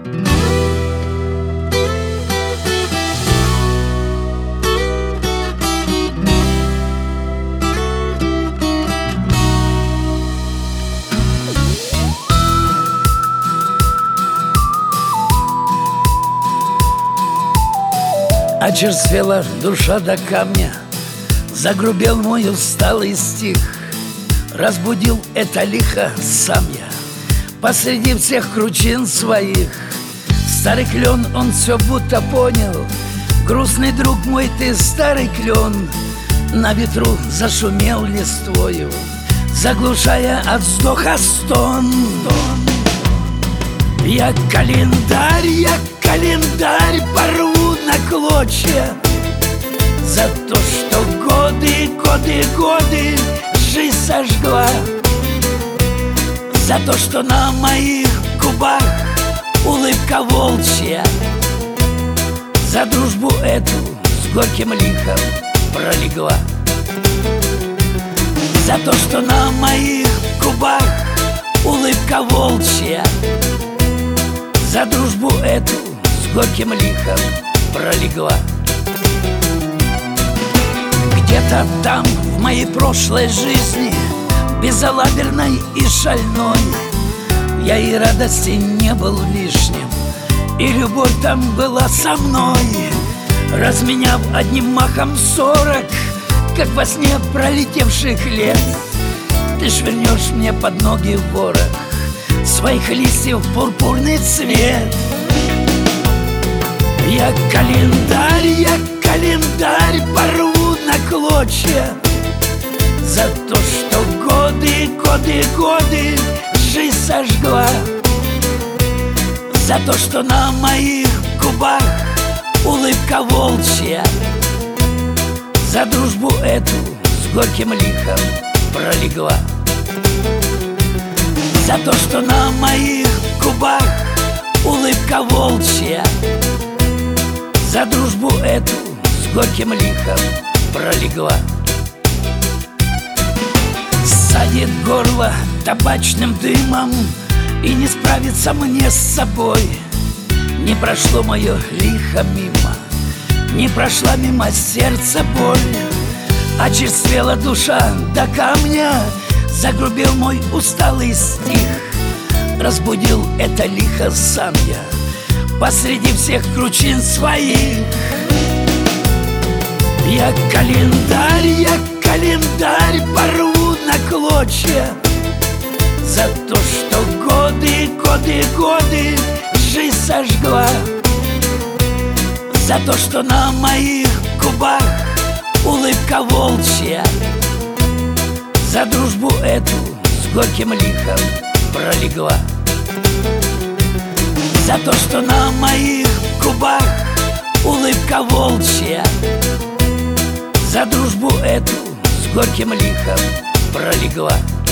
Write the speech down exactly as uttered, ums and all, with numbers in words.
Очерствела душа до камня, загрубел мой усталый стих. Разбудил это лихо сам я посреди всех кручин своих. Старый клен, он все будто понял: грустный друг мой, ты старый клен. На ветру зашумел листвою, заглушая от вздоха стон. Я календарь, я календарь порву на клочья за то, что годы, годы, годы жизнь сожгла, за то, что на моих губах улыбка волчья, за дружбу эту с горьким лихом пролегла, за то, что на моих губах улыбка волчья, за дружбу эту с горьким лихом пролегла. Где-то там, в моей прошлой жизни, безалаберной и шальной, я и радости не был лишним, и любовь там была со мной. Разменяв одним махом сорок, как во сне пролетевших лет, ты швырнешь мне под ноги ворох своих листьев пурпурный цвет. Я календарь, я календарь порву на клочья за то, что годы, годы, годы жизнь сожгла, за то, что на моих губах улыбка волчья, за дружбу эту с горьким лихом пролегла, за то, что на моих губах улыбка волчья, за дружбу эту с горьким лихом пролегла. Садит горло табачным дымом, и не справиться мне с собой. Не прошло мое лихо мимо, не прошла мимо сердца боль. Очерствела душа до камня, загрубел мой усталый стих. Разбудил это лихо сам я посреди всех кручин своих. Я календарь, я календарь порву на клочья за то, что годы, годы, годы жизнь сожгла, за то, что на моих губах улыбка волчья, за дружбу эту с горьким лихом пролегла, за то, что на моих губах улыбка волчья, за дружбу эту с горьким лихом пролегла.